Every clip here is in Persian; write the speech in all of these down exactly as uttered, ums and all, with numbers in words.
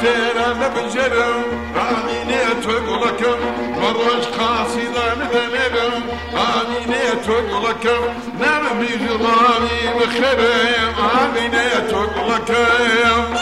تيران بجرم آمينة تقولكم مرج قاصدا ندنرم آمينة تقولكم نرمي جرامي بخرم آمينة تقولكم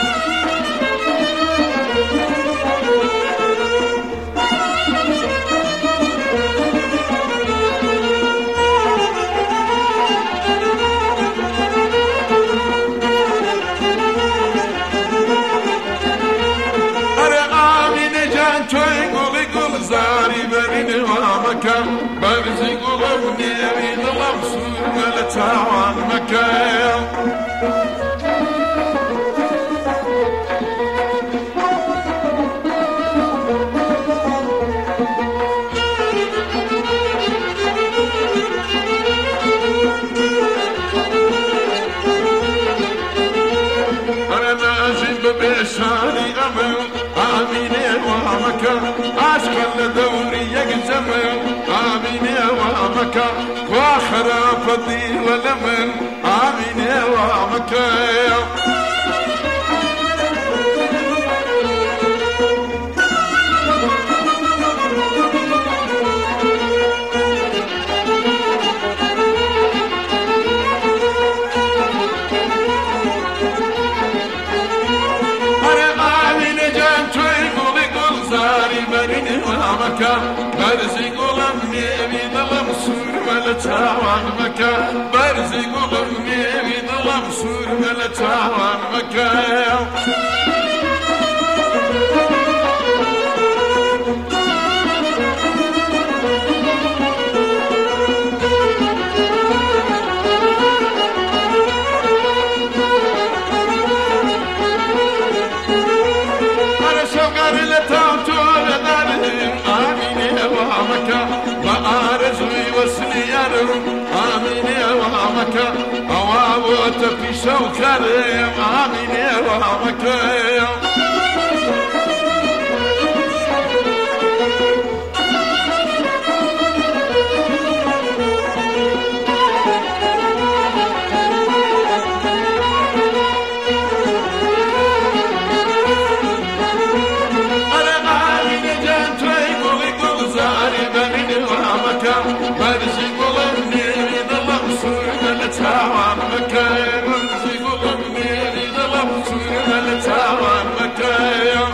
برزي قلوب نيري ظلم سور ملتاوان مكان أنا ناجم ببشاري أمل آمينة ومكان عشق لدوري يقزمل آمينة ومكان واخر فضي ولمن آمينة ومكان برزي قلم نيبي ظلم سور ملتاوان مكان برزي قلم نيبي ظلم سور ملتاوان مكان آمينة وامك أوابوت في شوكريم آمينة وامك أنا آمينة جانت ويقول يقول زاري بني وامك برزي تاوان مكان برزي قلب نيري ظلم سور تاوان مكان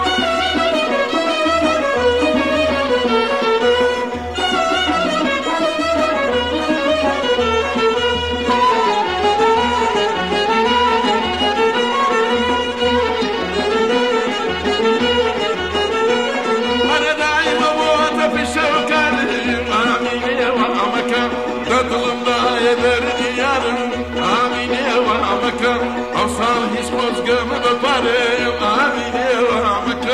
أنا دايما موت في شوكاني آمينة وامك تظلم لا يدرني آمينة وامك أوصال هيش مزقم بباري آمينة وامك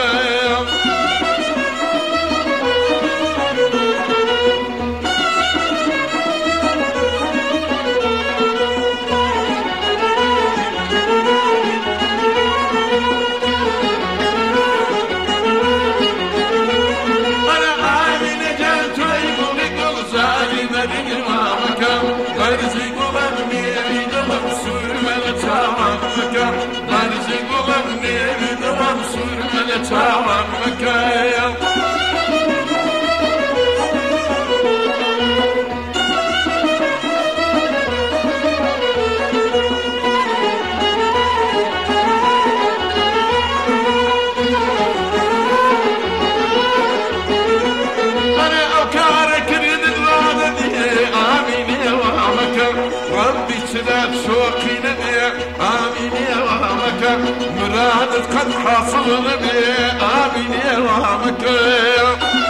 أنا آمينة جانت ويقول يقول زاري مريق وامك برزي قلب نيري ظلم سور ملتاوان مكان برزي قلب نيري ظلم سور ملتاوان مكان سلام شوقي نبي آمينة وامك مراد قد حصل نبي آمينة وامك